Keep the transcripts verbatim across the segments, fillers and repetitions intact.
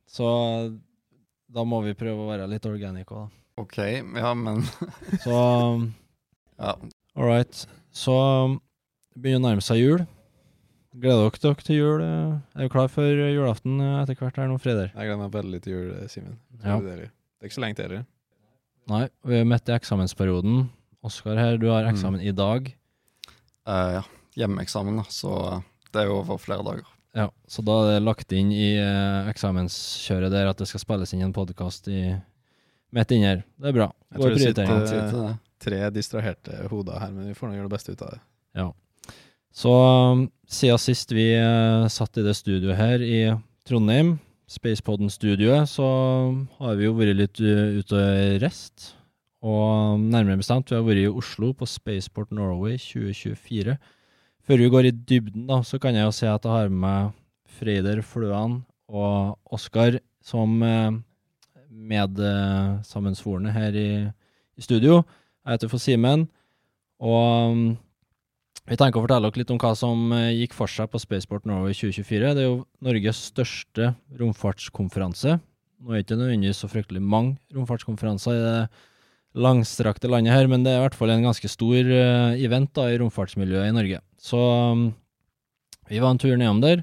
Så da må vi prøve å være litt organic også, da. Ok, ja, men... Så, ja. All right. Så det begynner å nærme seg jul. Gleder dere dere til jul? Er du klar for julaften etter hvert her nå, Freder? Jeg gleder meg veldig til jul, Simen. Ja. Det er ikke så lenge til det. Nei, vi er midt i eksamensperioden. Oskar her, du har eksamen mm. i dag. Uh, ja, hjemmeeksamen da, så det er jo over flere dager. Ja, så da er det lagt inn i uh, eksamenskjøret der at det skal spilles inn en podcast i midt inn her. Det er bra. Jeg tror det sitter uh, tre distraherte hoder her, men vi får nå gjøre det beste ut av det. Ja. Så um, siden sist vi uh, satt i det studioet her i Trondheim, Spacepodden-studioet, så har vi jo vært litt uh, ute og rest. Og nærmere bestemt, vi har vært i Oslo på Spaceport Norway tjue tjuefire. Før vi går i dybden da, så kan jeg jo si at jeg har med Freder Fløan og Oskar som uh, med uh, sammensvorene her i, i studio. Jeg heter for Simen, og um, vi tenker å fortelle dere litt om hva som uh, gikk for seg på Spaceport Norway tjue tjuefire. Det er jo Norges største romfartskonferanse. Nå er det ikke nødvendigvis så fryktelig mange romfartskonferanser i det langstrakte landet her, men det er i hvert fall en ganske stor uh, event da, i romfartsmiljøet i Norge. Så um, vi var en tur nedom der,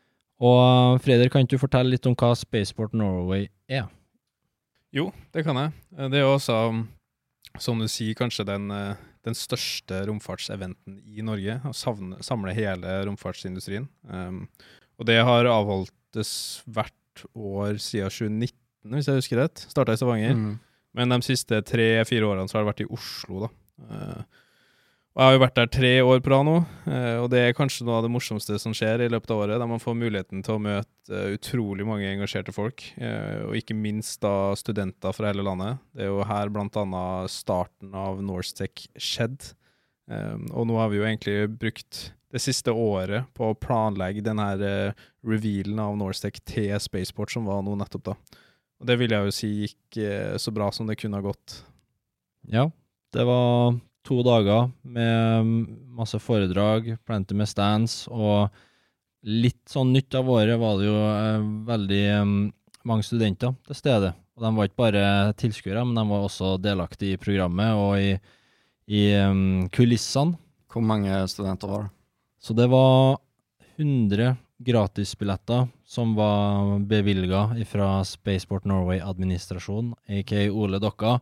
og Freder, kan du fortelle litt om hva Spaceport Norway er? Jo, det kan jeg. Det er jo også, som du sier, kanskje den, den største romfartseventen i Norge, å savne, samle hele romfartsindustrien. Um, og det har avholdtes hvert år siden tjue nitten, hvis jeg husker rett. Startet i Stavanger. Mm. Men de siste tre-fire årene så har det vært i Oslo, da. Uh, og jeg har jo vært der tre år på rad nå, uh, og det er kanskje noe av det morsomste som skjer i løpet av året, der man får muligheten til å møte uh, utrolig mange engasjerte folk, uh, og ikke minst da studenter fra hele landet. Det er jo her blant annet starten av Norstech skjedd, um, og nå har vi jo egentlig brukt det siste året på å planlegge denne uh, revealen av Norstech til Spaceport som var nå nettopp da. Og det vil jeg jo si gikk uh, så bra som det kunne ha gått. Ja, det var to dager med masse foredrag, plenty med stands, og litt sånn nytt av året var det jo eh, veldig um, mange studenter til stede. Og de var ikke bare tilskuere, men de var også delaktige i programmet og i, i um, kulissene. Hvor mange studenter var det? Så det var hundre gratisbilletter som var bevilget fra Spaceport Norway administrasjon, aka Ole Dokka,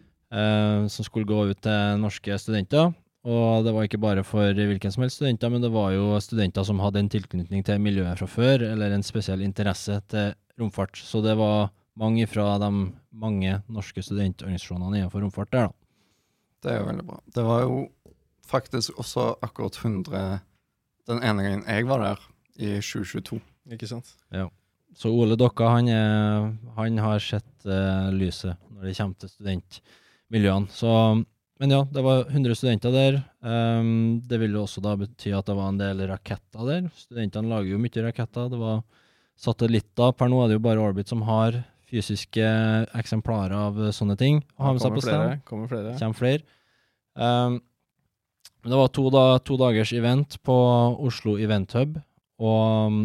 Uh, som skulle gå ut til norske studenter, og det var ikke bare for hvilken som helst studenter, men det var jo studenter som hadde en tilknytning til miljøet fra før, eller en spesiell interesse til romfart, så det var mange fra de mange norske studentorganisasjonene innenfor romfart der da. Det er jo veldig bra. Det var jo faktisk også akkurat hundre den ene gangen jeg var der i tjue tjueto. Ikke sant? Ja. Så Ole Dokka, han, er, han har sett uh, lyset når det kommer til student miljøene. Så, men ja, det var hundre studenter der. Um, det ville også da bety at det var en del raketter der. Studentene lager jo mye raketter. Det var satellitter. Per nå er det jo bare Orbit som har fysiske eksemplarer av sånne ting. Ja, kommer flere, kommer flere. Kommer flere. Um, men det var to, da, to dagers event på Oslo Event Hub, og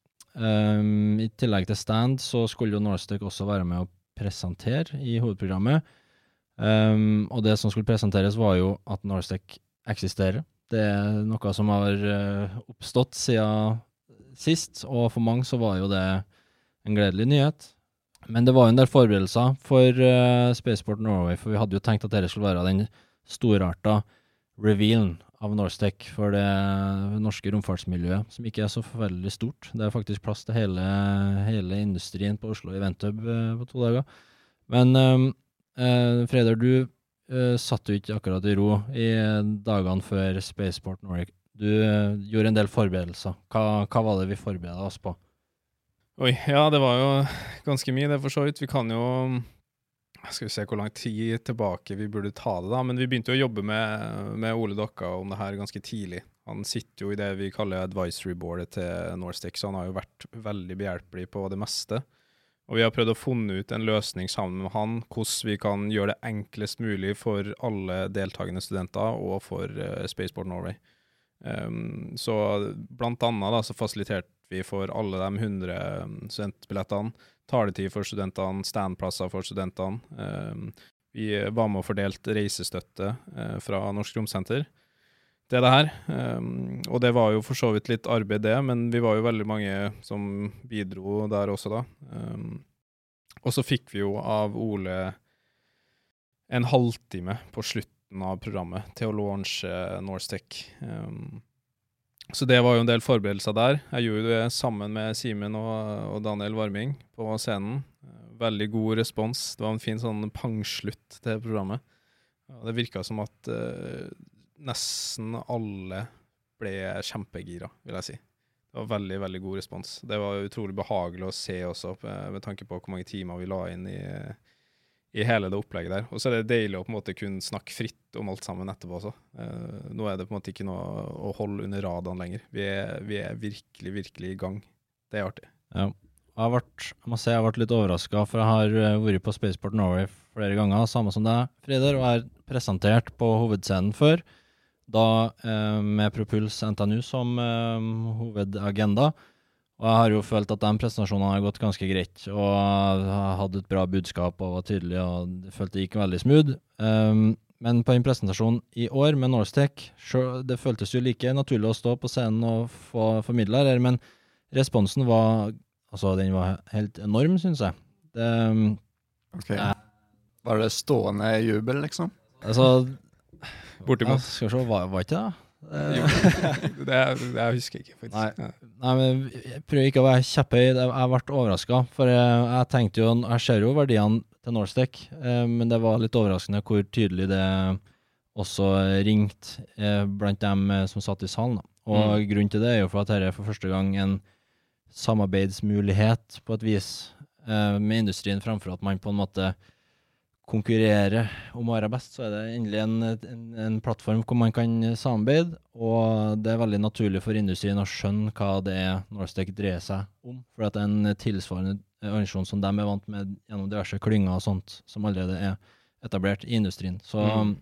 um, i tillegg til stand så skulle jo Norstech også være med å presentere i hovedprogrammet. Um, og det som skulle presenteres var jo at Norstech eksisterer. Det er noe som har uh, oppstått siden sist, og for mange så var jo det en gledelig nyhet. Men det var jo en del forberedelser for uh, Spaceport Norway, for vi hadde jo tenkt at dette skulle være den storarta revealen av Norstech for det norske romfartsmiljøet, som ikke er så veldig stort. Det er faktisk plass til hele, hele industrien på Oslo Event Hub uh, på to dager. Men um, Uh, Freder, du uh, satt jo ikke akkurat i ro i dagene før Spaceport Norway. Du uh, gjorde en del forberedelser. Hva, hva var det vi forberedte oss på? Oi, ja, det var jo ganske mye det for så vidt. Vi kan jo, skal vi se hvor lang tid tilbake vi burde ta det da, men vi begynte jo å jobbe med, med Ole Dokka om det her ganske tidlig. Han sitter jo i det vi kaller advisory boardet til Norstech, så han har jo vært veldig behjelpelig på det meste. Og vi har prøvd å funne ut en løsning sammen med han, hvordan vi kan gjøre det enklest mulig for alle deltagende studenter og for uh, Spaceport Norway. Um, så blant annet da, så fasiliterte vi for alle de hundre studentbillettene, taletid for studentene, standplasser for studentene. Um, vi var med og fordelt reisestøtte uh, fra Norsk Romsenter. Det er det her. Um, og det var jo for så vidt litt arbeid det, men vi var jo veldig mange som bidro der også da. Um, og så fikk vi jo av Ole en halvtime på slutten av programmet til å launche Norstech. Um, så det var jo en del forberedelser der. Jeg gjorde det sammen med Simen og, og Daniel Varming på scenen. Veldig god respons. Det var en fin sånn pangslutt til programmet. Og det virket som at uh, nesten alle ble kjempegira, vil jeg si. Det var veldig, veldig god respons. Det var utrolig behagelig å se også, med tanke på hvor mange timer vi la inn i, i hele det opplegget der. Og så er det deilig å på en måte kunne snakke fritt om alt sammen etterpå også. Uh, nå er det på en måte ikke noe å holde under radaren lenger. Vi er, vi er virkelig, virkelig i gang. Det er artig. Ja. Jeg har vært, jeg må si jeg har vært litt overrasket, for jeg har vært på Spaceport Norway flere ganger, samme som deg, Frider, og jeg har presentert på hovedscenen før, da eh, med Propuls N T N U som eh, hovedagenda, og jeg har jo følt at den presentasjonen har gått ganske greit, og jeg hadde et bra budskap og var tydelig, og jeg følte det gikk veldig smooth. Um, men på en presentasjon i år med Norstech, det føltes jo like naturlig å stå på scenen og få formidlet her, men responsen var, altså den var helt enorm, synes jeg. Det, ok. Eh, var det stående jubel, liksom? Altså, bortimot. Ja, skal vi se, var, var ikke det? det, det jeg husker ikke, faktisk. Nei, nei, men jeg prøver ikke å være kjepphøy. Jeg har vært overrasket, for jeg, jeg tenkte jo, jeg ser jo verdiene til Norstech, eh, men det var litt overraskende hvor tydelig det også ringt eh, blant dem som satt i salen. Da. Og mm. grunnen til det er jo for at dette er for første gang en samarbeidsmulighet på et vis eh, med industrien, fremfor at man på en måte konkurrerer om å være best, så er det endelig en, en, en plattform hvor man kan samarbeide, og det er veldig naturlig for industrien å skjønne hva det er Norstech dreier seg om, for at det er en tilsvarende organisasjon som de er vant med gjennom diverse klynger og sånt, som allerede er etablert i industrien. Så, mm.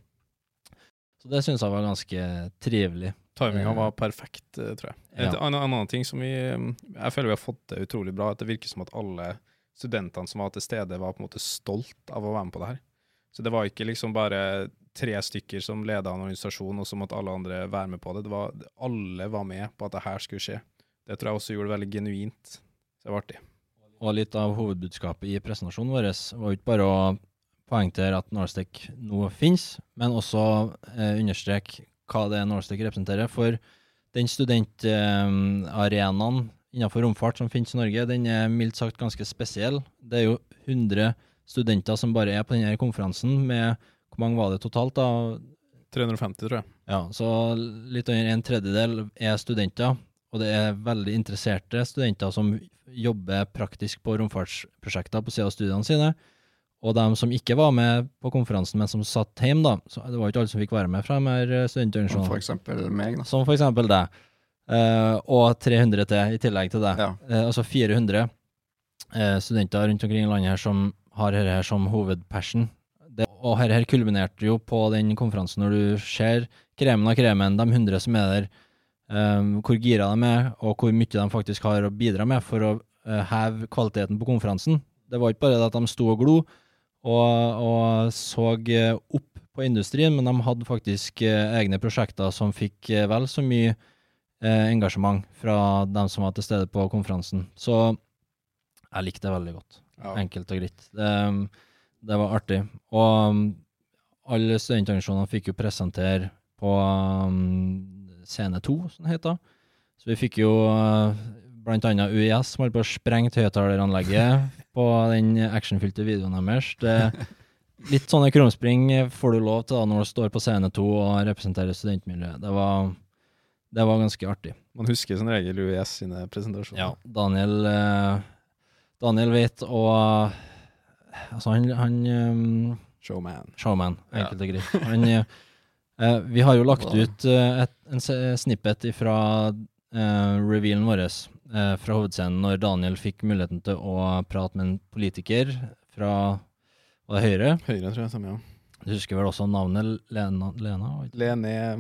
så det synes jeg var ganske trivelig. Timingen var perfekt, tror jeg. Ja. En annen, annen ting som vi, jeg føler vi har fått det utrolig bra, at det virker som at alle studentene som var til stede var på en måte stolt av å være med på det her. Så det var ikke liksom bare tre stykker som ledet en organisasjon, og så måtte alle andre være med på det. Det var, alle var med på at det her skulle skje. Det tror jeg også gjorde det veldig genuint. Så det var artig. Og litt av hovedbudskapet i presentasjonen vår var ikke bare å poengtere at Norstech nå finnes, men også eh, understreke hva det er Norstech representerer. For den studentarenaen eh, innenfor romfart som finnes i Norge, den er mildt sagt ganske spesiell. Det er jo hundre studenter som bare er på denne konferansen, med, hvor mange var det totalt da? tre hundre og femti, tror jeg. Ja, så litt under en tredjedel er studenter, og det er veldig interesserte studenter som jobber praktisk på romfartsprosjekter på siden av studiene sine, og de som ikke var med på konferansen, men som satt hjemme da, så det var ikke alle som fikk være med fra de her studentorganisasjonene. Som for eksempel meg da. Som for eksempel deg. Uh, og tre hundre til i tillegg til det. Ja. Uh, altså fire hundre uh, studenter rundt omkring i landet her som har dette her som hovedpassion. Det, og dette her kulminerte jo på den konferansen når du ser kremen av kremen, de hundre som er der, um, hvor gira de er, og hvor mye de faktisk har å bidra med for å uh, heve kvaliteten på konferansen. Det var ikke bare det at de sto og glo og, og så uh, opp på industrien, men de hadde faktisk uh, egne prosjekter som fikk uh, vel så mye Eh, engasjement fra dem som var til stede på konferansen. Så jeg likte det veldig godt. Ja. Enkelt og greit. Det, det var artig. Og um, alle studentorganisasjonene fikk jo presentere på um, scene to, som det heter. Så vi fikk jo uh, blant annet U I S som holdt på å sprenge høyttaleranlegget på den actionfylte videoen deres. Det, litt sånne krumspring får du lov til da, når du står på scene to og representerer studentmiljøet. Det var Det var ganske artig. Man husker som regel U I S sine presentasjoner. Ja, Daniel, eh, Daniel vet, og altså han, han um, Showman. Showman, enkelt og greit. Han, eh, vi har jo lagt ut eh, et, en snippet fra eh, revealen vår eh, fra hovedscenen når Daniel fikk muligheten til å prate med en politiker fra var det Høyre. Høyre, tror jeg, samme, ja. Du husker vel også navnet Lena? Lena? Lene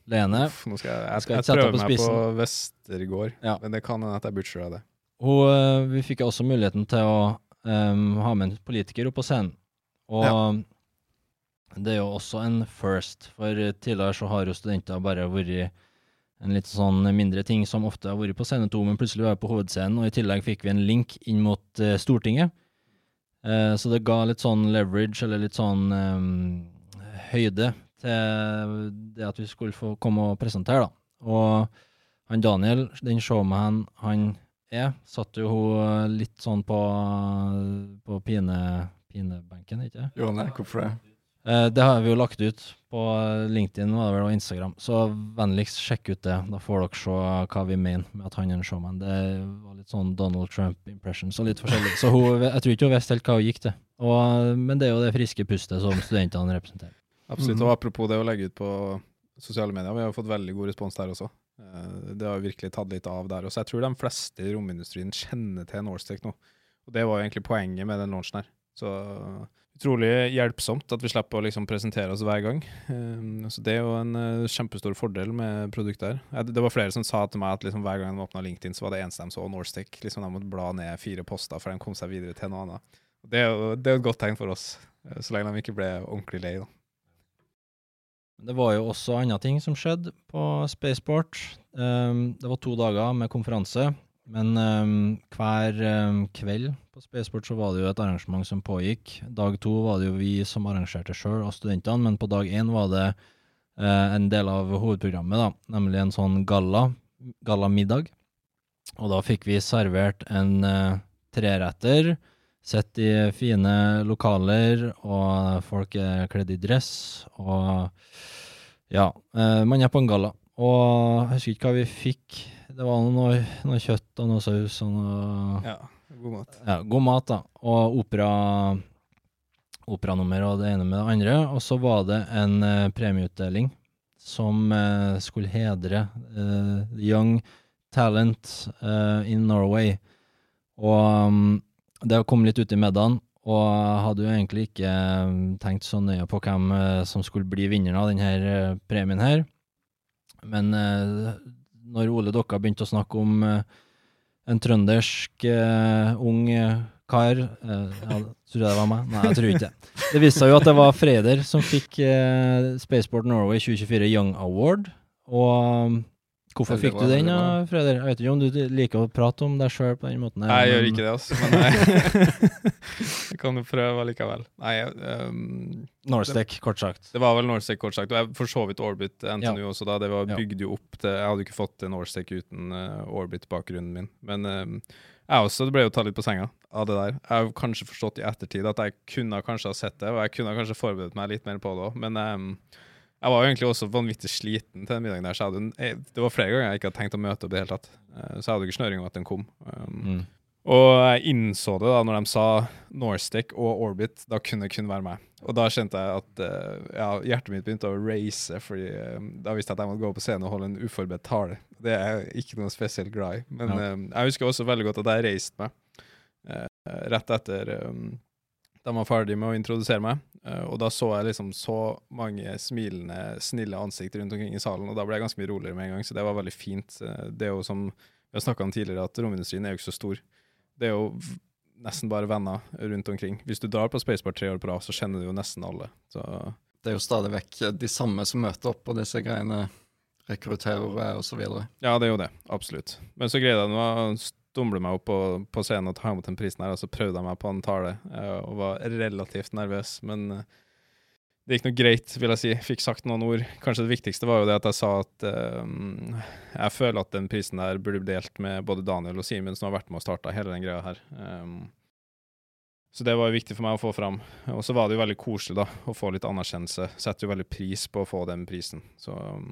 Lene. Uff, nå skal jeg, jeg, Skal jeg, ikke sette prøver på meg på spissen. Vestergård, Ja. men det kan hende at jeg butcherer det. Hun, eh, vi fikk jo også muligheten til å em, ha med en politiker opp på scenen. Og det er jo også en first, for tidligere så har jo studenter bare vært en litt sånn mindre ting som ofte har vært på scene to, men plutselig var jeg på hovedscenen, og i tillegg fikk vi en link inn mot eh, Stortinget. Eh, så det ga litt sånn leverage, eller litt sånn em, høyde til det at vi skulle få komme og presentere, da. Og han Daniel, den showman han er, satt jo hun litt sånn på, på pine, pinebenken, ikke det? Jo, nei, hvorfor det? Eh, det har vi jo lagt ut på LinkedIn var det vel, og Instagram, så vennligst sjekk ut det. Da får dere se hva vi mener med at han er en showman. Det var litt sånn Donald Trump-impressions og litt forskjellig. Så hun, jeg tror ikke hun visste helt hva hun gikk til. Og, men det er jo det friske pustet som studentene representerer. Absolutt, Mhm. og apropos det å legge ut på sosiale medier, vi har jo fått veldig god respons der også. Eh, Det har virkelig tatt litt av der også. Jeg tror de fleste i romindustrien kjenner til Norstec nå. Og det var jo egentlig poenget med den launchen her. Så utrolig hjelpsomt at vi slipper å liksom presentere oss hver gang. Eh, Så det er jo en eh, kjempestor fordel med produktet her. Jeg- Det var flere som sa til meg at liksom hver gang de åpnet LinkedIn, så var det eneste de så Norstec. Liksom de måtte bla ned fire poster før de kom seg videre til noe annet. Det er jo det er jo et godt tegn for oss, eh, så lenge de ikke ble ordentlig lei da. Det var jo også andre ting som skjedde på Spaceport. Um, det var to dager med konferanse, men um, hver um, kveld på Spaceport så var det jo et arrangement som pågikk. Dag to var det jo vi som arrangerte selv, og studentene, men på dag én var det uh, en del av hovedprogrammet, da, nemlig en sånn galla, galla-middag. Og da fikk vi servert en uh, treretter, sett i fine lokaler, og folk er kledd i dress, og ja, eh, man er på en galla. Og jeg husker ikke hva vi fikk. Det var noe, noe kjøtt og noe saus og noe... Ja, god mat. Ja, god mat da. Og opera, operanummer og det ene med det andre. Og så var det en eh, premieutdeling som eh, skulle hedre eh, Young Talent eh, in Norway. Og um, det kom litt ut i middagen, og jeg hadde jo egentlig ikke eh, tenkt så nøye på hvem eh, som skulle bli vinneren av denne eh, premien her. Men eh, når Ole Dokka begynte å snakke om eh, en trøndersk eh, ung eh, kar, eh, ja, tror jeg det var meg? Nei, jeg tror ikke det. Det viste seg jo at det var Freder som fikk eh, Spaceport Norway tjue tjuefire Young Award, og um, hvorfor Veldig fikk bra, du den, veldig da, bra. Freder? Jeg vet ikke om du liker å prate om deg selv på den måten her. Jeg gjør men- ikke det, altså. Men jeg, jeg kan jo prøve likevel. Nei, um, Norstec, kort sagt. det var vel Norstec kort sagt, og jeg for så vidt Orbit N T N U Ja. også da. Det var Ja. bygd jo opp til, jeg hadde jo ikke fått til Norstec uten uh, Orbit-bakgrunnen min. Men um, jeg også ble jo tatt litt på senga av det der. Jeg har jo kanskje forstått i ettertid at jeg kunne kanskje ha sett det, og jeg kunne kanskje forberedt meg litt mer på det også. Men um, jeg var jo egentlig også vanvittig sliten til den middagen der, så jeg hadde, en- det var flere ganger jeg ikke hadde tenkt å møte opp i det hele tatt. Uh, så jeg hadde ikke snøring om at den kom. Um, Mm. Og jeg innså det da, når de sa Norstec og Orbit, da kunne det kun være meg. Og da kjente jeg at eh, ja, hjertet mitt begynte å race, fordi eh, da visste jeg at jeg måtte gå på scenen og holde en uforberedt tale. Det er jeg ikke noe spesielt glad i. Men Ja. eh, jeg husker også veldig godt at jeg reiste meg eh, rett etter eh, de var ferdig med å introdusere meg. Eh, og da så jeg liksom så mange smilende, snille ansikter rundt omkring i salen, og da ble jeg ganske mye roligere med en gang, så det var veldig fint. Eh, det er jo som vi har snakket om tidligere, at romindustrien er jo ikke så stor. Det er jo v- nesten bare venner rundt omkring. Hvis du drar på Spaceport tre år på rad, så kjenner du jo nesten alle. Så Det er jo stadig vekk de samme som møter opp på disse greiene, rekrutterere og så videre. ja, det er jo det. Absolutt. Men så greide jeg nå å stumble meg opp på, på scenen og ta imot den prisen her, og så prøvde jeg meg på en tale, eh, og var relativt nervøs, men eh, det gikk noe greit, vil jeg si. Fikk sagt noen ord. Kanskje det viktigste var jo det at jeg sa at eh, jeg føler at den prisen der burde bli delt med både Daniel og Simen, som har vært med og startet hele den greia her. Um, så det var jo viktig for meg å få fram. Og så var det jo veldig koselig da, å få litt anerkjennelse. Setter jo veldig pris på å få den prisen. Så um,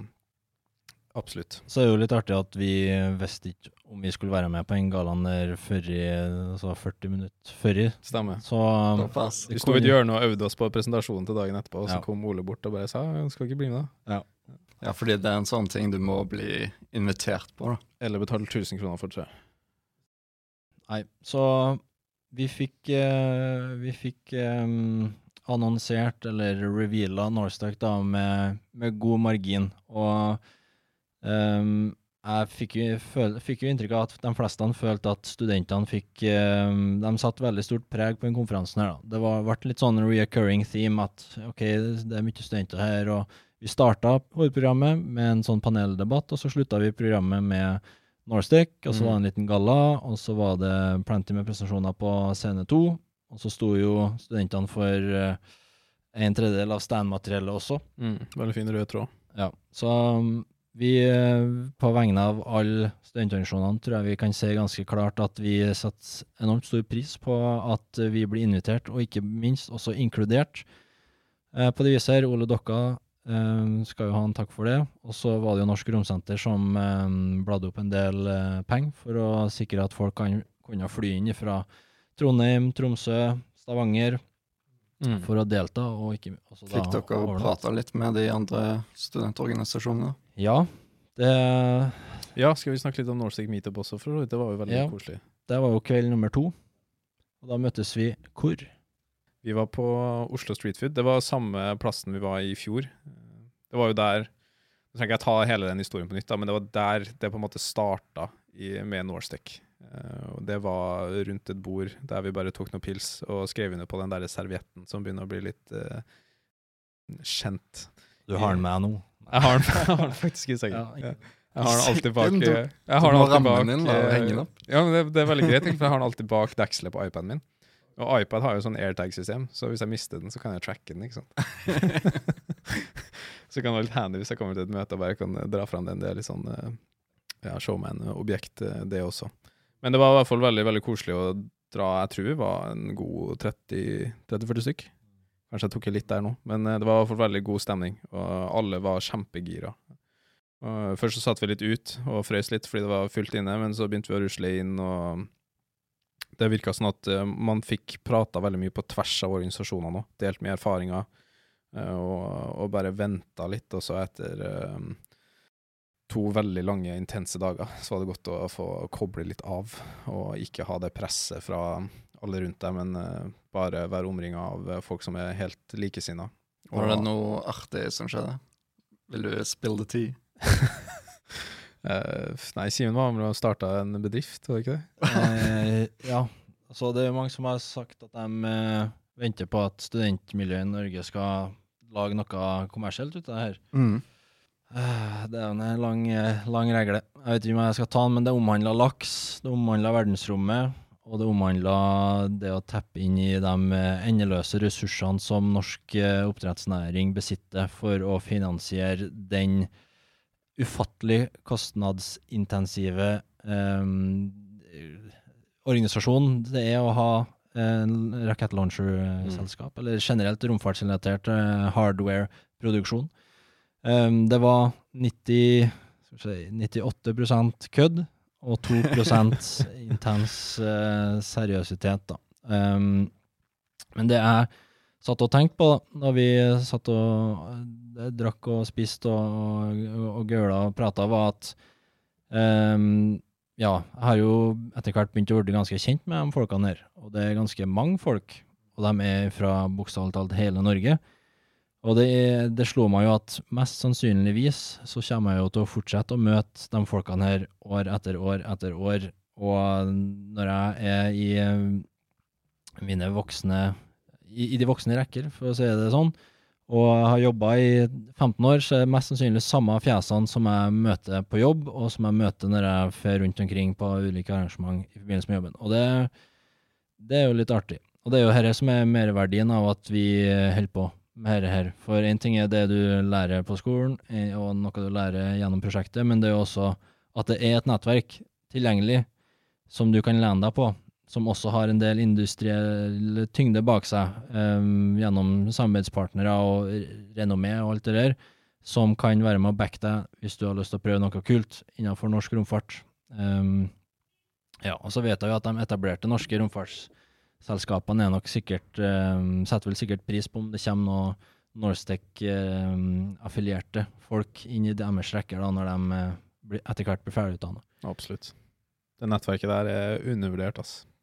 absolutt. Så er det jo litt artig at vi visste ikke om vi skulle være med på en gallaen der før i, altså førti minutter før i. Stemmer. Så Såpass. Vi sto i et hjørne og øvde oss på presentasjonen til dagen etterpå, og så Ja. kom Ole bort og bare sa, skal ikke bli med da? Ja, fordi det er en sånn ting du må bli invitert på, da. Eller betale tusen kroner for, tror jeg. Nei, så vi fikk, eh, vi fikk eh, annonsert eller revealet Norstec da med, med god margin, og um, jeg fikk jo, føl, fikk jo inntrykk av at de fleste følte at studentene fikk, um, de satt veldig stort preg på den konferansen her da. Det var vært litt sånn reoccurring theme at ok, det er mye studenter her, og vi startet hovedprogrammet med en sånn paneldebatt, og så sluttet vi programmet med Norstec, og så var det en liten galla, og så var det plenty med presentasjoner på scene to, og så sto jo studentene for uh, en tredjedel av standmateriellet også. Mm, veldig fin rød tråd. Ja, så um, vi uh, på vegne av alle studentorganisasjonene tror jeg vi kan se ganske klart at vi setter enormt stor pris på at uh, vi blir invitert, og ikke minst også inkludert uh, på det viset her. Ole Dokka Um, skal jo ha en takk for det, og så var det jo Norsk Romsenter som um, bladde opp en del uh, penger for å sikre at folk kan, kunne fly inn fra Trondheim, Tromsø, Stavanger mm. for å delta, og ikke også Fikk da, dere overnatt. prate litt med de andre studentorganisasjonene? Ja, det Ja, skal vi snakke litt om Norstec Meetup også, for det var jo veldig ja, koselig. Det var jo kveld nummer to, og da møttes vi hvor? Vi var på Oslo Street Food. Det var samme plassen vi var i fjor. Det var jo der, nå trenger jeg ta hele den historien på nytt, da, men det var der det på en måte startet i, med Norstec. Uh, det var rundt et bord der vi bare tok noen pils og skrev under på den der servietten som begynner å bli litt uh, kjent. Du har den med nå. Jeg har den, jeg har den faktisk i sengen. Ja, jeg har den alltid bak. Du, jeg har den alltid bak. Din, da, og henge den opp. Ja, men det, det er veldig greit, for jeg har den alltid bak dekselet på iPaden min. Og iPad har jo sånn AirTag-system, så hvis jeg mister den, så kan jeg tracke den, ikke sant? Så kan det være litt handy hvis jeg kommer til et møte og bare kan dra frem den. Det er litt sånn, ja, showman-objekt, det også. Men det var i hvert fall veldig, veldig koselig å dra. Jeg tror vi var en god tretti til førti stykk. Kanskje jeg tok litt der nå, men det var i hvert fall veldig god stemning, og alle var kjempegira. Og først så satt vi litt ut og frøs litt fordi det var fullt inne, men så begynte vi å rusle inn, og det virket sånn at uh, man fikk pratet veldig mye på tvers av organisasjoner nå, delt med erfaringer, uh, og, og bare ventet litt, og så etter uh, to veldig lange, intense dager, så var det godt å få koble litt av, og ikke ha det presset fra alle rundt deg, men uh, bare være omringet av uh, folk som er helt likesinnet. Var det noe artig som skjedde? Vil du spill the tea? Uh, nei, Simen var med å starte en bedrift, var det ikke det? eh, ja, så det er mange som har sagt at de eh, venter på at studentmiljøet i Norge skal lage noe kommersielt ut av det her. Mm. Eh, det er jo en lang, lang regle. Jeg vet ikke om jeg skal ta den, men det omhandler laks, det omhandler verdensrommet, og det omhandler det å teppe inn i de endeløse ressursene som norsk oppdrettsnæring besitter for å finansiere den ufattelig kostnadsintensive um, organisasjon det er å ha en rakettlauncher-selskap, mm. eller generelt romfartsrelatert uh, hardware-produksjon. Um, det var nitti, skal vi si, nittiåtte prosent kødd og to prosent intens uh, seriøsitet. Da. Um, men det er satt og tenkt på da, da vi satt og uh, drakk og spiste og, og, og gøla og pratet, var at um, ja, jeg har jo etter hvert begynt å bli ganske kjent med de folkene her, og det er ganske mange folk, og de er fra bokstavelig talt hele Norge. Og det, det slår meg jo at mest sannsynligvis så kommer jeg jo til å fortsette å møte de folkene her år etter år etter år, og når jeg er i mine voksne I, i de voksne rekker, for å si det sånn, og jeg har jobbet i femten år, så er det mest sannsynlig samme fjesene som jeg møter på jobb, og som jeg møter når jeg fer rundt omkring på ulike arrangement i forbindelse med jobben. Og det, det er jo litt artig. Og det er jo dette som er merverdien av at vi holder på med dette her. For en ting er det du lærer på skolen, og noe du lærer gjennom prosjektet, men det er jo også at det er et nettverk tilgjengelig som du kan lene deg på, som også har en del industriell tyngde bak seg, um, gjennom samarbeidspartnere og renommé og alt det der, som kan være med å backe deg hvis du har lyst til å prøve noe kult innenfor norsk romfart. Um, ja, og så vet jeg jo at de etablerte norske romfartsselskapene er nok sikkert, um, setter vel sikkert pris på om det kommer noen Norstec-affilierte um, folk inn i deres rekker da, når de uh, blir, etter hvert blir ferdigutdannet. Absolutt. Det nettverket der er undervurdert, ass.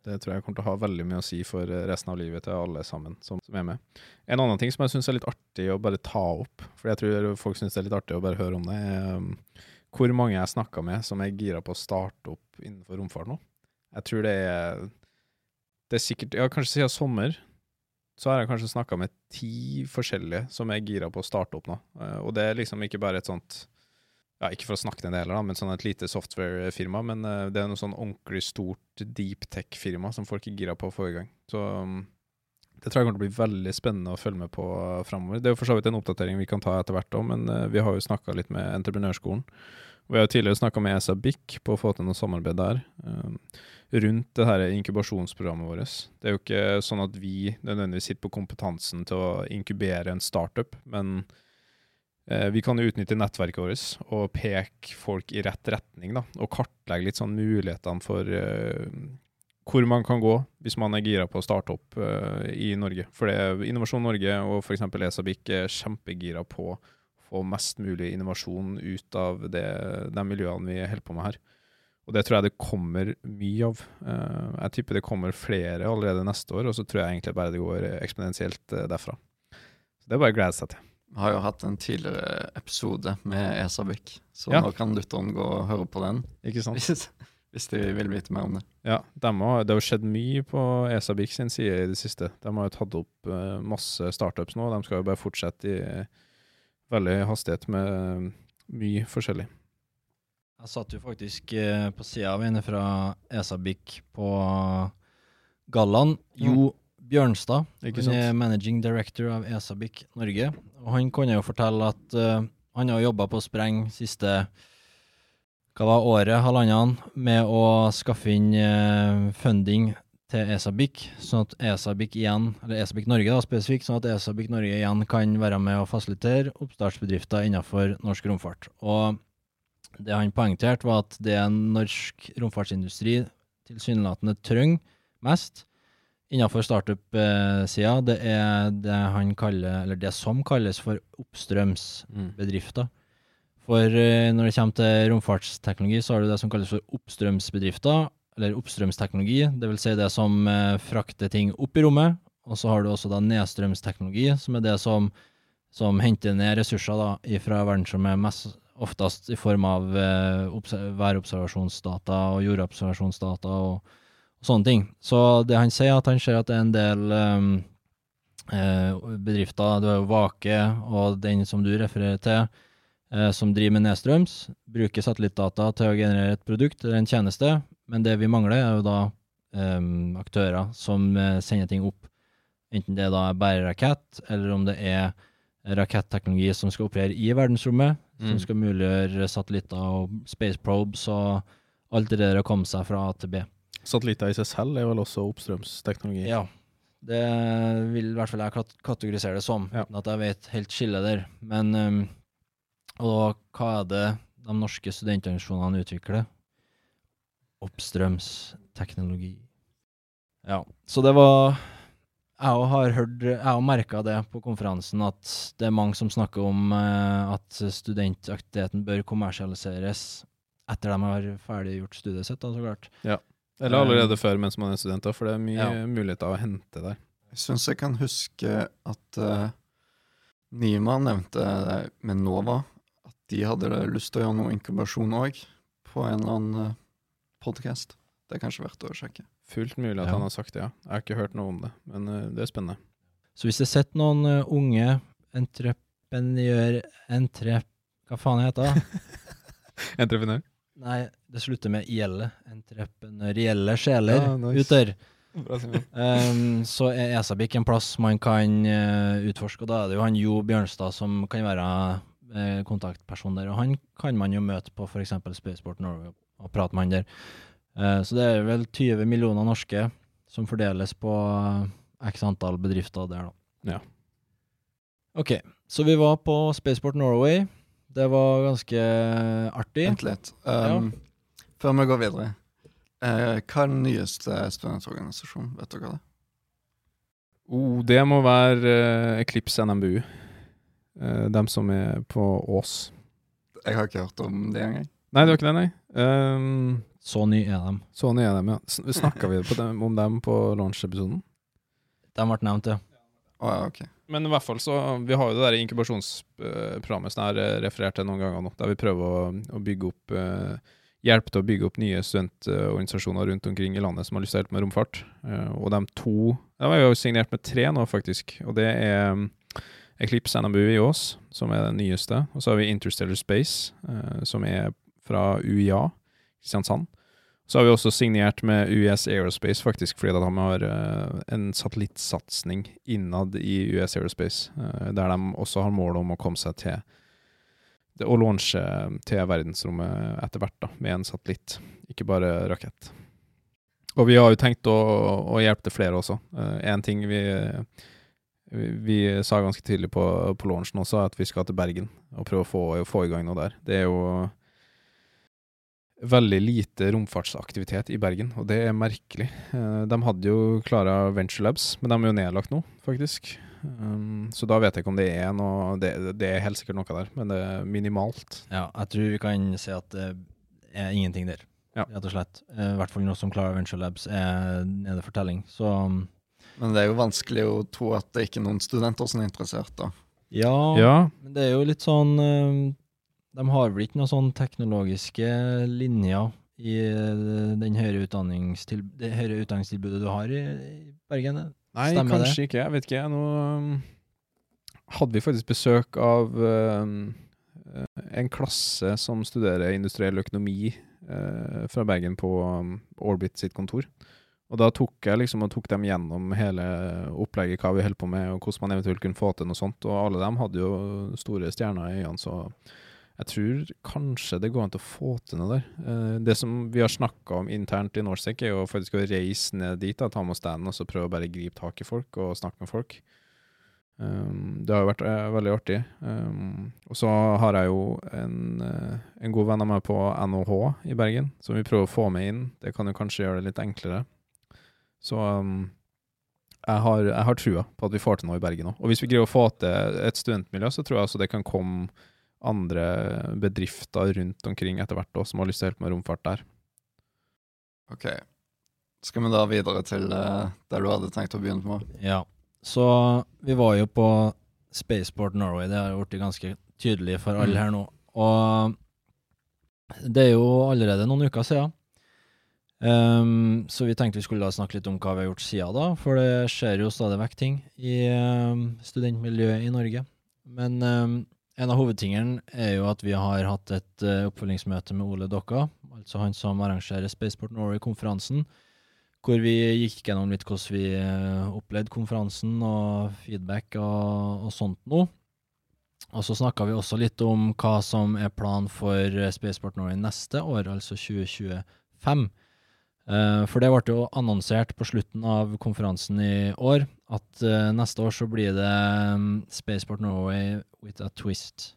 Det tror jeg kommer til å ha veldig mye å si for resten av livet til alle sammen som, som er med. En annen ting som jeg synes er litt artig å bare ta opp, for jeg tror folk synes det er litt artig å bare høre om det, er um, hvor mange jeg snakket med som er gira på å starte opp innenfor romfart nå. Jeg tror det er, det er sikkert, ja, kanskje siden sommer, så har jeg kanskje snakket med ti forskjellige som er gira på å starte opp nå. Og det er liksom ikke bare et sånt, ja, ikke for å snakke ned det heller da, men sånn et lite softwarefirma, men uh, det er noe sånn ordentlig stort deep tech-firma som folk er gira på å få i gang. Så um, det tror jeg kommer til å bli veldig spennende å følge med på uh, fremover. Det er jo for så vidt en oppdatering vi kan ta etter hvert også, men uh, vi har jo snakket litt med entreprenørskolen. Vi har jo tidligere snakket med E S A B I C på å få til noe samarbeid der, um, rundt det her inkubasjonsprogrammet vårt. Det er jo ikke sånn at vi nødvendigvis sitter på kompetansen til å inkubere en startup, men vi kan jo utnytte nettverket vårt og peke folk i rett retning da, og kartlegge litt sånn mulighetene for uh, hvor man kan gå hvis man er gira på å starte opp uh, i Norge. For det er Innovasjon Norge og for eksempel E S A B I C er kjempegira på å få mest mulig innovasjon ut av det, de miljøene vi holder på med her. Og det tror jeg det kommer mye av. Uh, jeg tipper det kommer flere allerede neste år, og så tror jeg egentlig bare det går eksponentielt uh, derfra. Så det er bare å glede seg til. Vi har jo hatt en tidligere episode med E S A B I C, så ja. Nå kan lytteren gå og høre på den, ikke sant? Hvis, hvis de vil vite mer om det. Ja, de har, det har skjedd mye på E S A B I C sin side i det siste. De har jo tatt opp uh, masse startups nå, de skal jo bare fortsette i uh, veldig hastighet med uh, mye forskjellig. Jeg satt jo faktisk uh, på siden av henne fra E S A B I C på Gallan, Jo mm. Bjørnstad, han er Managing Director av E S A B I C Norge, og han kunne jo fortelle at uh, han har jobbet på spreng siste, hva var året, halvannan, med å skaffe inn uh, funding til E S A B I C, sånn at E S A B I C igjen, eller E S A B I C Norge da spesifikt, sånn at E S A B I C Norge igjen kan være med å fasilitere oppstartsbedrifter innenfor norsk romfart. Og det han poengterte var at det norsk romfartsindustri tilsynelatende trenger mest, innenfor startup-sida, det er det han kaller, eller det som kalles for oppstrømsbedrifter. For når det kommer til romfartsteknologi, så har du det som kalles for oppstrømsbedrifter, eller oppstrømsteknologi, det vil si det som frakter ting opp i rommet, og så har du også da nedstrømsteknologi, som er det som, som henter ned ressurser da, fra verdensrommet, mest oftest i form av uh, værobservasjonsdata og jordobservasjonsdata og sånne ting. Så det han sier, at han ser at det er en del um, eh, bedrifter, det er jo Vake og den som du refererer til, eh, som driver med nedstrøms, bruker satellittdata til å generere et produkt eller en tjeneste, men det vi mangler er jo da um, aktører som eh, sender ting opp, enten det da er bærerakett, eller om det er raketteknologi som skal operere i verdensrommet, mm. som skal muliggjøre satellitter og space probes og alt det der å komme seg fra A til B. Satellitter i seg selv er vel også oppstrømsteknologi? Ja, det vil i hvert fall jeg kategorisere det som, ja. At jeg vet helt skille der. Men um, og hva er det de norske studentorganisasjonene utvikler? Oppstrømsteknologi. Ja, så det var, jeg har hørt, jeg har merket det på konferansen, at det er mange som snakker om uh, at studentaktiviteten bør kommersialiseres etter de har ferdig gjort studiet sitt, da, så klart. Ja. Eller allerede før mens man er studenter, for det er mye ja. muligheter å hente der. Jeg synes jeg kan huske at uh, Nima nevnte det med Nova, at de hadde lyst til å gjøre noe inkubasjon også, på en eller annen uh, podcast. Det er kanskje verdt å sjekke. Fullt mulig at ja. han har sagt det, ja. Jeg har ikke hørt noe om det, men uh, det er spennende. Så hvis det sitter noen uh, unge entreprenør, entrep, hva faen heter det? Entreprenør? Nei, det slutter med ielle, entreprenørielle sjeler ja, nice. Uter. um, så er E S A B I C en plass man kan uh, utforske, og da er det jo han Jo Bjørnstad som kan være uh, kontaktperson der, og han kan man jo møte på for eksempel Spaceport Norway og prate med han der. Uh, så det er vel tyve millioner norske som fordeles på uh, x antall bedrifter der da. Ja. Ok, så vi var på Spaceport Norway. Det var ganske artig. Vent litt. Um, ja. Før vi går videre, uh, hva er den nyeste studentorganisasjonen? Vet dere det? Oh, det må være uh, Eclipse N M B U. Uh, dem som er på Ås. Jeg har ikke hørt om det engang. Nei, det var ikke det, nei. Um, Så ny er de. Så nye er dem, ja. Snakket vi på dem, om dem på launch-episoden? De ble nevnt, ja. Å ja, ok. Men i hvert fall så, vi har jo det der inkubasjonsprogrammet som jeg har referert til noen ganger nå, der vi prøver å, å bygge opp, eh, hjelpe til å bygge opp nye studentorganisasjoner rundt omkring i landet som har lyst til å hjelpe med romfart. Eh, og de to, de har jo signert med tre nå faktisk, og det er Eclipse N M U i Ås, som er den nyeste, og så har vi Interstellar Space, eh, som er fra U I A, Kristiansand. Så har vi også signert med U S Aerospace faktisk, fordi de har uh, en satellittsatsning innad i U S Aerospace, uh, der de også har mål om å komme seg til det, å launche til verdensrommet etter hvert da, med en satellitt, ikke bare rakett. Og vi har jo tenkt å, å hjelpe til flere også. Uh, en ting vi, vi, vi sa ganske tidlig på, på launchen også, er at vi skal til Bergen og prøve å få, få i gang noe der. Det er jo veldig lite romfartsaktivitet i Bergen, og det er merkelig. Uh, de hadde jo klart Venture Labs, men de er jo nedlagt nå, faktisk. Um, så da vet jeg ikke om det er noe, det, det er helt sikkert noe der, men det er minimalt. Ja, jeg tror vi kan si at det er ingenting der, ja. Rett og slett. I hvert fall noe som klarer Venture Labs er nede for telling. Så, men det er jo vanskelig å tro at det ikke er noen studenter som er interessert da. Ja, ja. Men det er jo litt sånn... Uh, De har vel ikke noen sånn teknologiske linjer i den høyere, utdanningstil, det høyere utdanningstilbudet du har i, i Bergen? Nei, Stemmer kanskje det? ikke. Jeg vet ikke. Nå um, hadde vi faktisk besøk av um, en klasse som studerer industriell økonomi uh, fra Bergen på um, Orbit sitt kontor. Og da tok jeg liksom og tok dem gjennom hele opplegget, hva vi holdt på med, og hvordan man eventuelt kunne få til noe sånt. Og alle dem hadde jo store stjerner i øynene, så jeg tror kanskje det går an til å få til noe der. Uh, det som vi har snakket om internt i Norsec er jo faktisk å reise ned dit, da, ta med standen og så prøve å bare gripe tak i folk og snakke med folk. Um, det har jo vært uh, veldig artig. Um, og så har jeg jo en, uh, en god venn av meg på N O H i Bergen, som vi prøver å få med inn. Det kan jo kanskje gjøre det litt enklere. Så um, jeg, har, jeg har trua på at vi får til noe i Bergen også. Og hvis vi greier å få til et studentmiljø, så tror jeg altså det kan komme andre bedrifter rundt omkring etter hvert også, som har lyst til å hjelpe med romfart der. Ok. Skal vi da videre til uh, der du hadde tenkt å begynne med? Ja. Så vi var jo på Spaceport Norway, det har vært ganske tydelig for alle her nå. Og det er jo allerede noen uker siden. Um, så vi tenkte vi skulle da snakke litt om hva vi har gjort siden da, for det skjer jo stadig vekk ting i um, studentmiljøet i Norge. Men... Um, En av hovedtingene er jo at vi har hatt et uh, oppfølgingsmøte med Ole Dokka, altså han som arrangerer Spaceport Norway-konferansen, hvor vi gikk gjennom litt hvordan vi uh, opplevde konferansen og feedback og, og sånt nå. Og så snakket vi også litt om hva som er planen for Spaceport Norway neste år, altså tjue tjuefem. Uh, for det ble jo annonsert på slutten av konferansen i år at uh, neste år så blir det um, Spaceport Norway with a twist.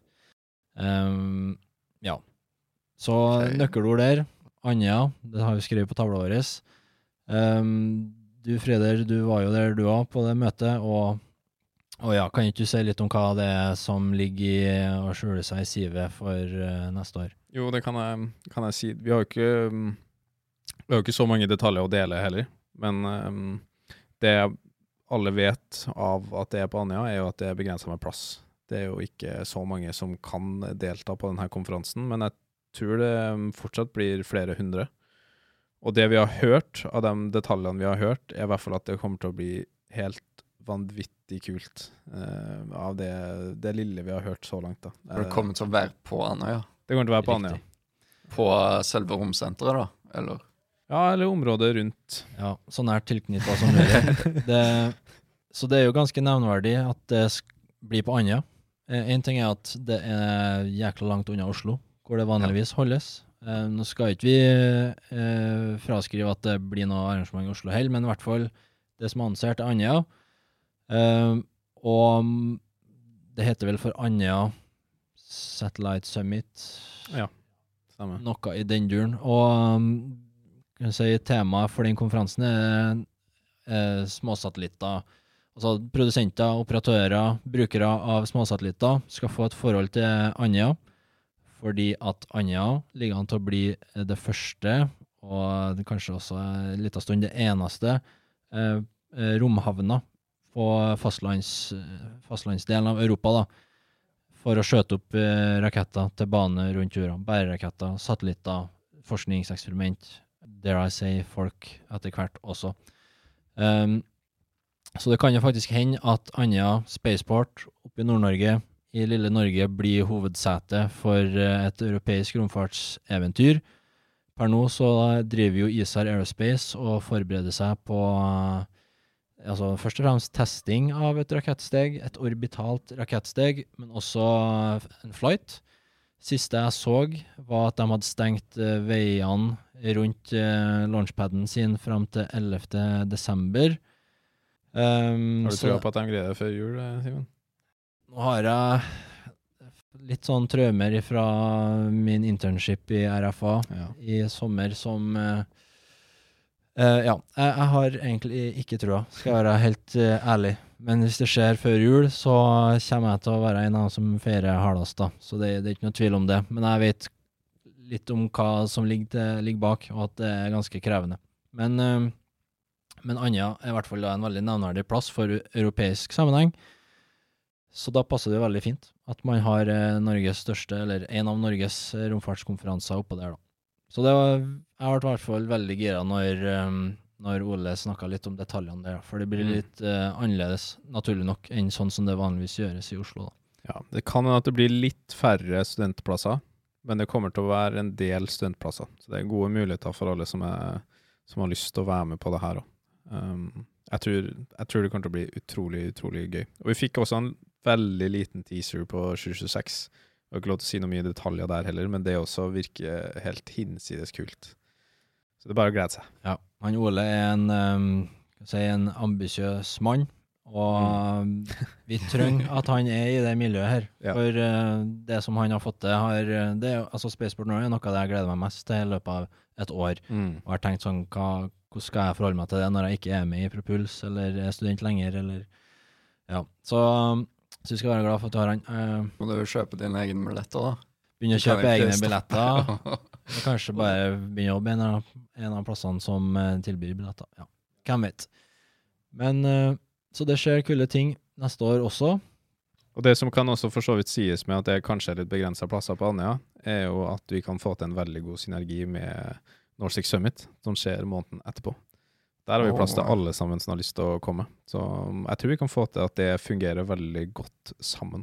Um, ja. Så Okay. nøkkelord der, Anja, det har vi skrevet på tavla vår. Um, du Freder, du var jo der du var på det møtet, og, og ja, kan ikke du si litt om hva det er som ligger i å skjule seg i sivet for uh, neste år? Jo, det kan jeg, kan jeg si. Vi har jo ikke... Um Vi har jo ikke så mange detaljer å dele heller, men um, det alle vet av at det er på Anja er jo at det er begrenset med plass. Det er jo ikke så mange som kan delta på denne konferansen, men jeg tror det fortsatt blir flere hundre. Og det vi har hørt av de detaljene vi har hørt, er i hvert fall at det kommer til å bli helt vanvittig kult uh, av det, det lille vi har hørt så langt. Da. Det kommer til å være på Andøya. Det kommer til å være på Andøya. På uh, selve romsenteret da, eller? Ja, eller området rundt. Ja, så nært tilknyttet som mulig. Det, så det er jo ganske nevnverdig at det blir på Anja. Eh, en ting er at det er jækla langt unna Oslo, hvor det vanligvis holdes. Eh, nå skal ikke vi eh, fraskrive at det blir noe arrangement i Oslo heller, men i hvert fall det som er ansett er Anja. Eh, og det heter vel for Anja Satellite Summit. Ja, stemmer. Noe i den duren. Og kan si, temaet for den konferansen er eh, småsatellitter. Altså produsenter, operatører, brukere av småsatellitter skal få et forhold til Anja, fordi at Anja ligger an til å bli det første og det kanskje også en liten stund det eneste eh, romhavna på fastlands, fastlandsdelen av Europa da, for å skjøte opp eh, raketter til bane rundt jorda, bæreraketter, satellitter, forskningseksperiment, dare I say, folk etter hvert også. Um, så det kan jo faktisk hende at Andøya Spaceport oppe i Nord-Norge, i lille Norge, blir hovedsete for uh, et europeisk romfartseventyr. Per nå så driver jo I S A R Aerospace og forbereder seg på uh, altså først og fremst testing av et rakettsteg, et orbitalt rakettsteg, men også en flight. Siste jeg så var at de hadde stengt uh, veiene rundt uh, launchpadden sin frem til ellevte desember. Um, Har du trua på at de greier det før jul, Simon? Nå har jeg litt sånn traumer fra min internship i R F A Ja. i sommer som uh, uh, ja, jeg, jeg har egentlig ikke trua, skal jeg være helt uh, ærlig. Men hvis det skjer før jul, så kommer jeg til å være en av dem som feirer hardest da. Så det, det er ikke noe tvil om det. Men jeg vet litt om hva som ligger, til, ligger bak, og at det er ganske krevende. Men, uh, men Andøya er i hvert fall en veldig nevnverdig plass for europeisk sammenheng. Så da passer det veldig fint at man har uh, Norges største, eller en av Norges romfartskonferanser oppe der da. Så det var, jeg har vært i hvert fall veldig gira når, um, når Ole snakket litt om detaljene der, for det blir litt uh, annerledes, naturlig nok, enn sånn som det vanligvis gjøres i Oslo da. Ja, det kan hende at det blir litt færre studentplasser, men det kommer til å være en del studentplasser. Så det er gode muligheter for alle som, er, som har lyst til å være med på det her. Um, jeg, tror, jeg tror det kommer til å bli utrolig, utrolig gøy. Og vi fikk også en veldig liten teaser på tjue tjueseks. Jeg har ikke lov til å si noe mye detaljer der heller, men det også virker helt hinsides kult. Så det er bare å glede seg. Ja, han Ole er en, um, si en ambisiøs mann, og mm. vi trenger at han er i det miljøet her. Ja. For uh, det som han har fått til, har, det er, altså Spaceport Norge er noe av det jeg gleder meg mest til i løpet av et år. Mm. Og har tenkt sånn, hva, hvordan skal jeg forholde meg til det når jeg ikke er med i Propuls, eller er student lenger, eller ja. Så, så vi skal være glad for at du har han. Uh, Må du kjøpe din egen billetter da? Begynne å kjøpe egne billetter. Og kanskje bare begynne å jobbe en av, en av plassene som uh, tilbyr billetter. Ja, hvem vet. Men uh, så det skjer kule ting neste år også. Og det som kan også for så vidt sies med at det kanskje er litt begrenset plasser på Andøya, er jo at vi kan få til en veldig god synergi med Nordic Summit, som skjer måneden etterpå. Der har vi plass til alle sammen som har lyst til å komme. Så jeg tror vi kan få til at det fungerer veldig godt sammen.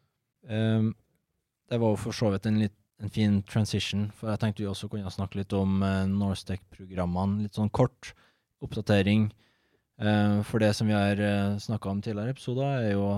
Um, det var jo for så vidt en, litt, en fin transition, for jeg tenkte vi også kunne snakke litt om uh, Norstec-programmene, litt sånn kort oppdatering. Uh, for det som vi har uh, snakket om tidligere episoder, er jo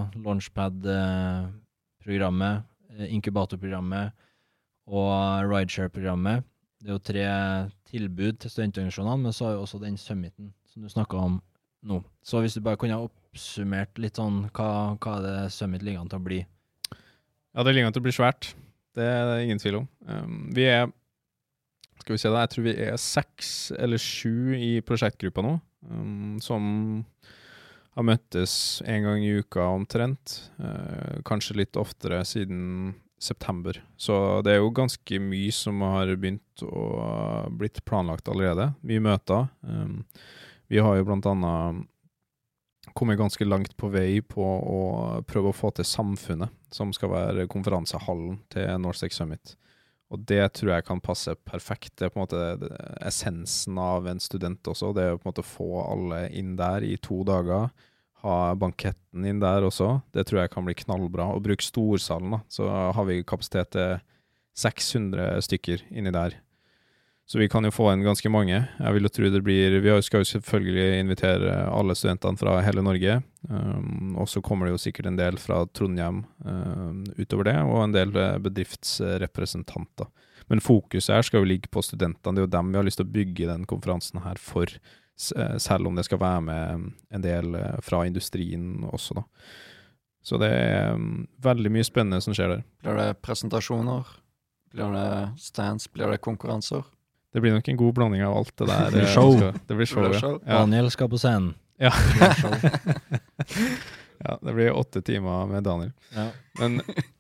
Launchpad-programmet, uh, inkubatorprogrammet og Rideshare-programmet. Det er jo tre tilbud til studentorganisasjonene, men så er jo også den summiten som du snakket om nå. Så hvis du bare kunne ha oppsummert litt sånn, hva, hva er det summit ligger an til å bli? Ja, det ligger an til å bli svært. Det er det ingen tvil om. Um, vi er, skal vi se da, jeg tror vi er seks eller sju i prosjektgruppa nå, um, som har møttes en gang i uka omtrent, uh, kanskje litt oftere siden september. Så det er jo ganske mye som har begynt å blitt planlagt allerede. Mye møter. Um, vi har jo blant annet kommet ganske langt på vei på å prøve å få til Samfunnet, som skal være konferansehallen til Norstec Summit. Og det tror jeg kan passe perfekt. Det er på en måte essensen av en student også. Det er på en måte å få alle inn der i to dager, ha banketten inn der også. Det tror jeg kan bli knallbra. Og bruke storsalen da, så har vi kapasitet til seks hundre stykker inni der. Så vi kan jo få en ganske mange. Jeg vil jo tro det blir, vi skal jo selvfølgelig invitere alle studentene fra hele Norge. Um, og så kommer det jo sikkert en del fra Trondheim um, utover det, og en del bedriftsrepresentanter. Men fokuset her skal jo ligge på studentene. Det er jo dem vi har lyst til å bygge den konferansen her for, selv om det skal være med en del fra industrien også da. Så det er um, veldig mye spennende som skjer der. Blir det presentasjoner? Blir det stands? Blir det konkurranser? Det blir nok en god blanding av alt det der. Det blir show. Det blir show, det blir show. Ja. Daniel skal på scenen. Ja. Ja, det blir åtte timer med Daniel. Ja. Men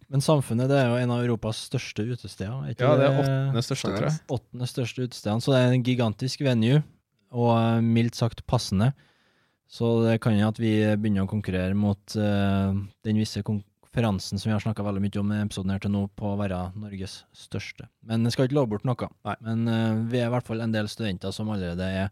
Men Samfunnet det er jo en av Europas største utesteder. Er ikke Ja, det er åttende største, tror jeg. Åttende største utestedene, så det er en gigantisk venue, og uh, mildt sagt passende. Så det kan jo at vi begynner å konkurrere mot uh, den visse konferansen som vi har snakket veldig mye om i episoden her til nå, på å være Norges største. Men jeg skal ikke love bort noe. Nei. Men uh, vi er i hvert fall en del studenter som allerede er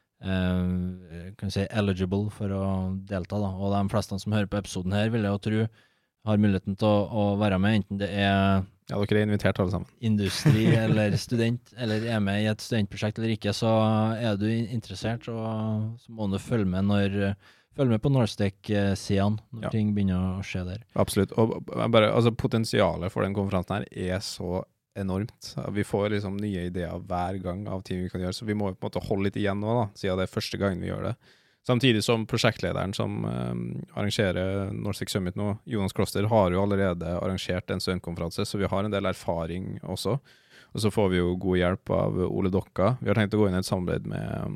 uh, kan vi si, eligible for å delta. Da. Og de fleste som hører på episoden her vil jeg jo tro har muligheten til å, å være med, enten det er Ja, dere er invitert alle sammen. industri eller student, eller er med i et studentprosjekt eller ikke, så er du interessert, og så må du følge med når følge med på Norstec-sidene når Ja. ting begynner å skje der. Absolutt. Og bare, altså, potensialet for den konferansen her er så enormt. Vi får liksom nye ideer hver gang av ting vi kan gjøre, så vi må på en måte holde litt igjen nå, da, siden det er første gangen vi gjør det. Samtidig som prosjektlederen som um, arrangerer Norstec Summit nå, Jonas Kloster, har jo allerede arrangert en studentkonferanse, så vi har en del erfaring også. Og så får vi jo god hjelp av Ole Dokka. Vi har tenkt å gå inn i et samarbeid med um,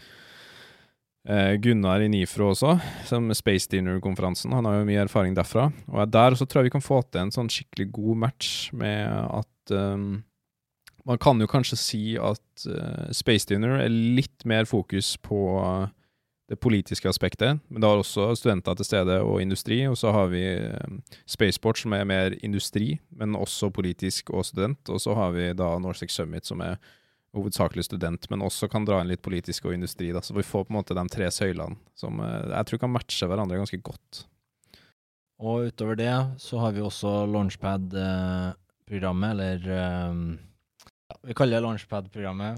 eh, Gunnar i Nifro også, som Space Dinner-konferansen. Han har jo mye erfaring derfra. Og der så tror jeg vi kan få til en sånn skikkelig god match med at um, man kan jo kanskje si at uh, Space Dinner er litt mer fokus på uh, det politiske aspektet, men det har også studenter til stede og industri, og så har vi um, Spaceport som er mer industri, men også politisk og student, og så har vi da Norstec Summit som er hovedsakelig student, men også kan dra inn litt politisk og industri, da. Så vi får på en måte de tre søylene som uh, jeg tror kan matche hverandre ganske godt. Og utover det så har vi også Launchpad-programmet, eller um, ja, vi kaller det Launchpad-programmet.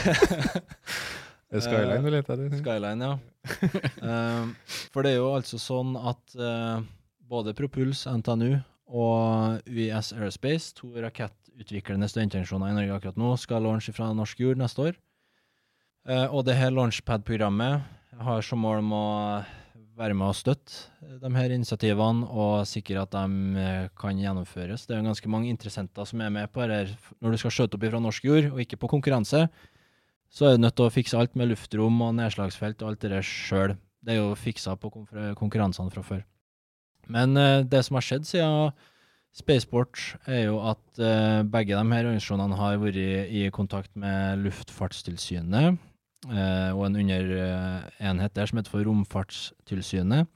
Det er Skyline litt, er det? Skyline, ja. um, for det er jo altså sånn at uh, både Propuls, N T N U og U I S Aerospace, to rakettutviklende studentinstitusjoner i Norge akkurat nå, skal launche fra norsk jord neste år. Uh, og det her Launchpad-programmet har som mål om å være med å støtte de her initiativene og sikre at de kan gjennomføres. Det er jo ganske mange interessenter som er med på det her. Når du skal skjøte opp fra norsk jord og ikke på konkurranse, så er du nødt til å fikse alt med luftrom og nedslagsfelt og alt det der selv. Det er jo fiksa på konkurransene fra før. Men uh, det som har skjedd siden Spaceport er jo at uh, begge de her organisasjonene har vært i, i kontakt med Luftfartstilsynet uh, og en underenhet der som heter for Romfartstilsynet.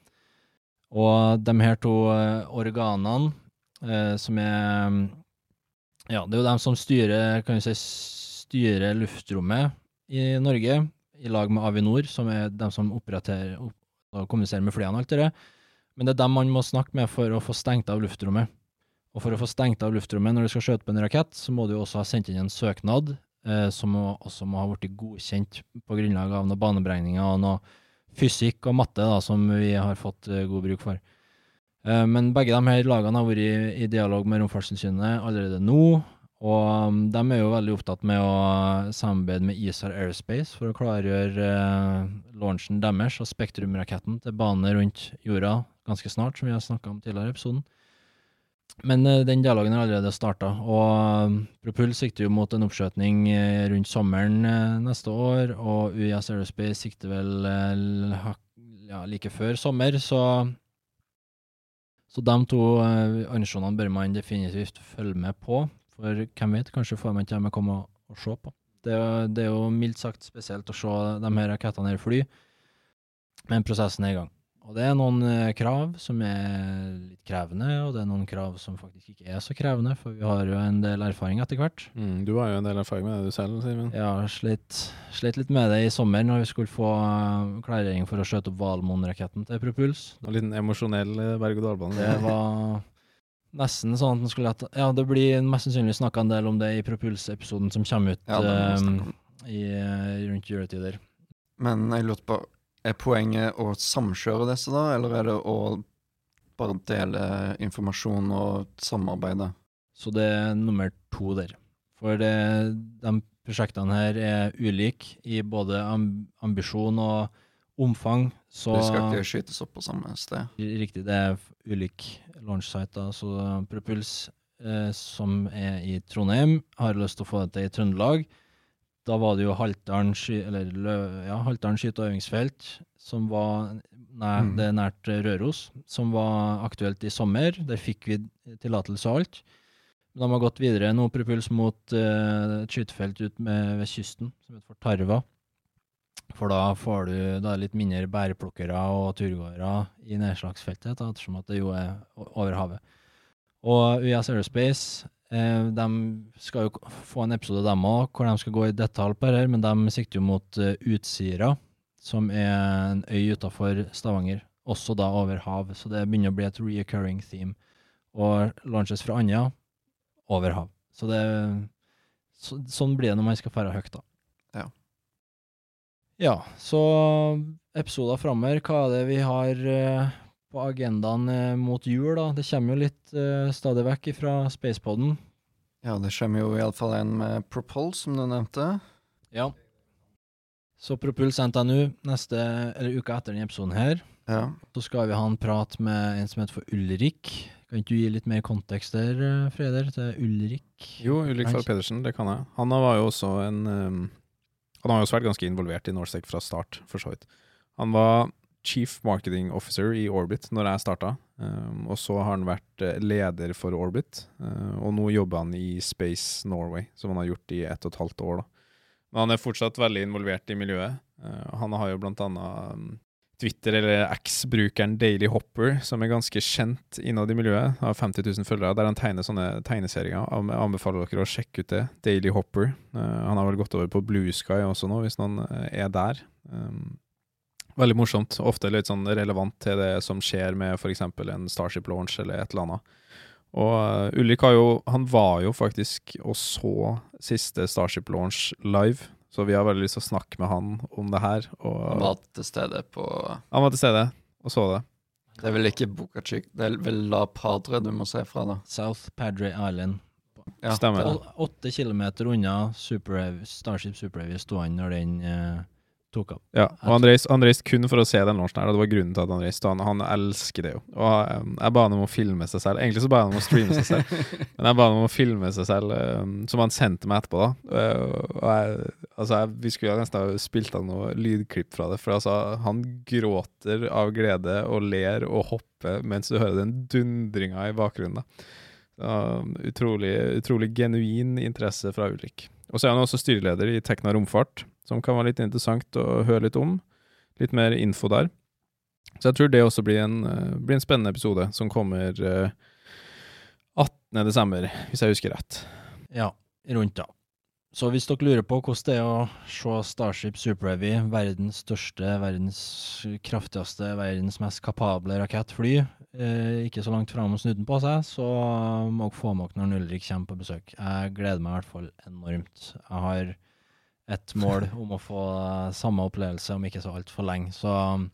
Og de her to uh, organene uh, som er ja, det er jo de som styrer, kan vi si, styrer luftrommet i Norge, i lag med Avinor, som er de som operaterer og kommuniserer med flyene og alt det. Men det er dem man må snakke med for å få stengt av luftrommet. Og for å få stengt av luftrommet når du skal skjøte på en rakett, så må du også ha sendt inn en søknad, eh, som må, også må ha vært godkjent på grunnlag av noen baneberegninger og noe fysikk og matte da, som vi har fått eh, god bruk for. Eh, men begge de her lagene har vært i, i dialog med Romfartstilsynet allerede nå, og um, de er jo veldig opptatt med å samarbeide med I S A R Aerospace for å klargjøre uh, launchen deres og Spektrum-raketten til bane rundt jorda ganske snart, som vi har snakket om tidligere i episoden. Men uh, den dialogen har allerede startet, og um, Propuls sikter jo mot en oppskjøtning uh, rundt sommeren uh, neste år, og U I S Aerospace sikter vel uh, ja, like før sommer, så, så de to uh, organisasjonene bør man definitivt følge med på. For hvem vet, kanskje får man til å komme og, og se på. Det er, det er jo mildt sagt spesielt å se de her rakettene her fly, men prosessen er i gang. Og det er noen eh, krav som er litt krevende, og det er noen krav som faktisk ikke er så krevende, for vi har jo en del erfaring etter hvert. Mm, du har jo en del erfaring med det du selv, Simen. Ja, slitt, slitt litt med det i sommer når vi skulle få uh, klarering for å skjøte opp Valmon-raketten til Propuls. En liten emosjonell uh, berg-og-dalbane. Det var nesten sånn at den skulle ha... Ja, det blir mest sannsynlig snakket en del om det i Propuls-episoden som kommer ut Ja, det må vi snakke um, i, rundt juletider. Men jeg lurte på, er poenget å samkjøre disse da, eller er det å bare dele informasjon og samarbeide? Så det er nummer to der. For det, de prosjektene her er ulike i både ambisjon og omfang. Så De skal ikke skytes opp på samme sted. Riktig, det er ulike launch-sites. Så Propuls, eh, som er i Trondheim, har lyst til å få det til i Trøndelag. Da var det jo Haltdalen, sky, eller, ja, Haltdalen skyte- og øvingsfelt, som var Nei, Mm. det er nært eh, Røros, som var aktuelt i sommer. Der fikk vi tillatelse og alt. De har gått videre nå, Propuls, mot eh, et skytefelt ut med, ved kysten, som heter for Tarva. For da får du da er det litt mindre bæreplukkere og turgåere i nedslagsfeltet, da, ettersom at det jo er o- over havet. Og U S Aerospace, eh, de skal jo k- få en episode dem også, hvor de skal gå i detalj på det her, men de sikter jo mot eh, Utsira, som er en øy utenfor Stavanger, også da over hav, så det begynner å bli et reoccurring theme. Og launches fra Anja, over hav. Så det, så, sånn blir det når man skal fære høyt da. Ja. Ja, så episoder fremover, hva er det vi har eh, på agendaen eh, mot jul da? Det kommer jo litt eh, stadig vekk fra Spacepodden. Ja, det kommer jo i alle fall en med Propulse, som du nevnte. Ja. Så Propuls N T N U neste, eller uka etter denne episoden her, Ja. så skal vi ha en prat med en som heter for Ulrik. Kan ikke du gi litt mer kontekst der, eh, Freder, til Ulrik? Jo, Ulrik Falk Pedersen, det kan jeg. Han var jo også en um, Han har jo vært ganske involvert i Norstec fra start, for så vidt. Han var Chief Marketing Officer i Orbit når jeg startet, um, og så har han vært uh, leder for Orbit, uh, og nå jobber han i Space Norway, som han har gjort i ett og et halvt år da. Men han er fortsatt veldig involvert i miljøet. Uh, han har jo blant annet um, Twitter- eller X-brukeren Daily Hopper, som er ganske kjent innad i miljøet, har femti tusen følgere, der han tegner sånne tegneserier. Jeg anbefaler dere å sjekke ut det. Daily Hopper. Uh, han har vel gått over på Blue Sky også nå, hvis noen uh, er der. Um, veldig morsomt. Ofte litt sånn relevant til det som skjer med for eksempel en Starship launch eller et eller annet. Og uh, Ulrik har jo, han var jo faktisk og så siste Starship launch live, så vi har veldig lyst til å snakke med han om det her. Og Han var til stede på han var til stede og så det. Det er vel ikke Boca Chica, det er vel La Padre du må se fra, da. South Padre Island. Ja, Stemmer. det- Å- Åtte kilometer unna Super Heavy, Starship Super Heavy stod han når den eh, tok opp. Ja, og han reiste, han reiste kun for å se den launchen her, og det var grunnen til at han reiste. Han, han elsker det jo. Og um, jeg ba han om å filme seg selv. Egentlig så ba han om å streame seg selv, men jeg ba han om å filme seg selv, um, som han sendte meg etterpå da. Uh, og jeg, altså jeg, vi skulle nesten ha spilt av noe lydklipp fra det, for altså, han gråter av glede og ler og hopper mens du hører den dundringa i bakgrunnen da. Så, um, utrolig, utrolig genuin interesse fra Ulrik. Og så er han også styreleder i Tekna Romfart, som kan være litt interessant å høre litt om. Litt mer info der. Så jeg tror det også blir en, uh, blir en spennende episode som kommer uh, attende desember, hvis jeg husker rett. Ja, rundt da. Så hvis dere lurer på hvordan det er å se Starship Super Heavy, verdens største, verdens kraftigste, verdens mest kapable rakettfly, eh, ikke så langt frem og snudden på seg, så må dere få med dere når Ulrik kommer på besøk. Jeg gleder meg i hvert fall enormt. Jeg har et mål om å få samme opplevelse, om ikke så alt for lenge. Så,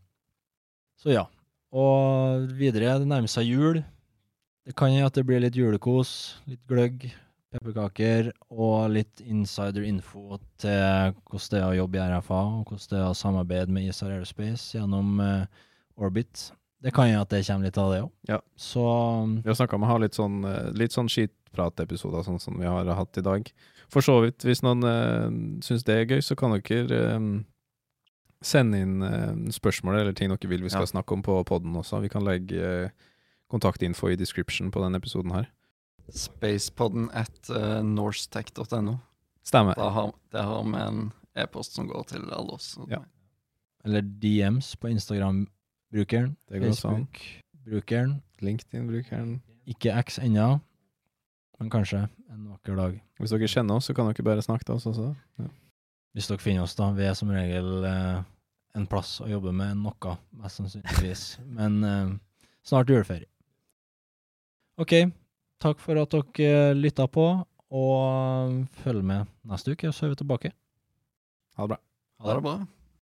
så ja. Og videre, det nærmer seg jul. Det kan jo at det blir litt julekos, litt gløgg, pepperkaker og litt insider info til hvordan det er å jobbe i R F A, og hvordan det er å samarbeide med I S A R Aerospace gjennom uh, Orbit. Det kan jo at det kommer litt av det også. Ja. Så Vi har snakket om å ha litt sånn, uh, litt sånn skitprat-episoder, sånn som vi har hatt i dag. For så vidt, hvis noen uh, synes det er gøy, så kan dere um, sende inn uh, spørsmål eller ting dere vil vi skal Ja. snakke om på podden også. Vi kan legge uh, kontaktinfo i description på denne episoden her. Spacepodden at uh, norstech dot n o. Stemmer. Da har, der har vi en e-post som går til alle oss. Ja. eller D Ms på Instagram-brukeren, Det går også an. Facebook-brukeren, LinkedIn-brukeren. ikke X ennå, men kanskje en vakker dag. Hvis dere kjenner oss, så kan dere bare snakke til oss også. Ja. Hvis dere finner oss da, vi er som regel eh, en plass å jobbe med noe, mest sannsynligvis. Men eh, snart juleferie. Ok, takk for at dere lyttet på, og følg med neste uke, så er vi tilbake. Ha det bra. Ha det bra.